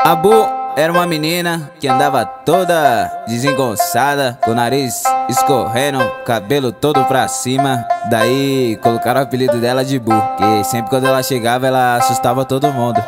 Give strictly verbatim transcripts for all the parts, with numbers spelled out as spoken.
A Bu era uma menina que andava toda desengonçada, com o nariz escorrendo, cabelo todo pra cima. Daí colocaram o apelido dela de Bu, que sempre quando ela chegava ela assustava todo mundo.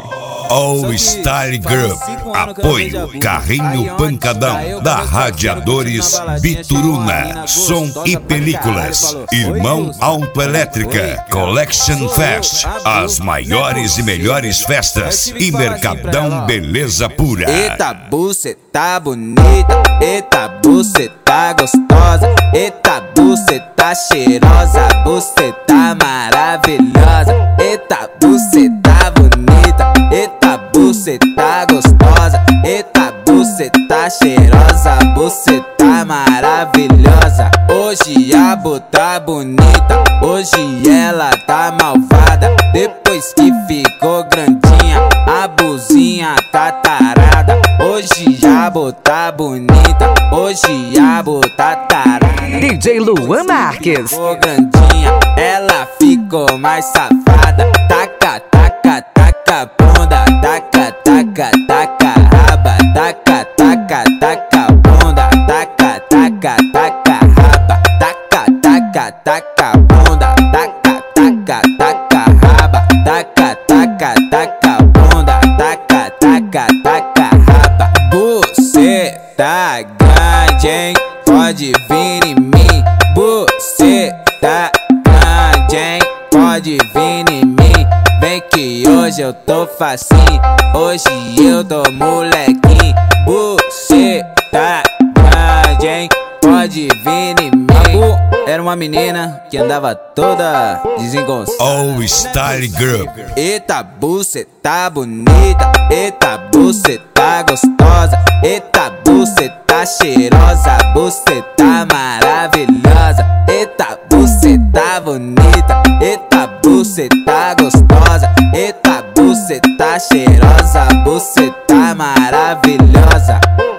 All Style Group, apoio Carrinho Pancadão, da Radiadores Bituruna, som e películas, Irmão Autoelétrica, Collection Fest, as maiores e melhores festas e Mercadão Beleza Pura. Eita Bu, cê tá bonita, eita Bu, cê tá gostosa, eita Bu, cê tá cheirosa, Bu, cê tá maravilhosa, eita Bu, cê tá bonita, eita Bu, cê tá gostosa, eita Bu, cê tá cheirosa, Bu, cê tá maravilhosa. Hoje a Bu tá bonita, hoje ela tá malvada, depois que ficou grandinha, a Buzinha tá tarada. Hoje a Bu tá bonita, hoje a Bu tá tarada. D J Luan Marques. Ficou grandinha, ela ficou mais safada. Taca, taca, taca bunda, taca, taca, taca raba, taca, taca, taca bunda, taca, taca, taca raba, taca, taca, taca bunda, taca, taca, taca raba, taca, taca, taca bunda, taca, taca, taca raba. Você tá grande, hein? Pode vir em mim. Você tá grande, hein? Pode vir em mim. Vem que hoje eu tô facinho, hoje eu tô molequinho. Você tá grande, hein? Pode vir em mim. A Bu era uma menina que andava toda desengonçada. All Style Group. Eita Bu, cê tá bonita, eita Bu, cê tá gostosa, eita Bu, cê tá cheirosa, Bu, cê tá maravilhosa, eita Bu, cê tá bonita, eita Bu, cê tá gostosa, eita Bu, cê tá cheirosa, Bu, cê tá maravilhosa.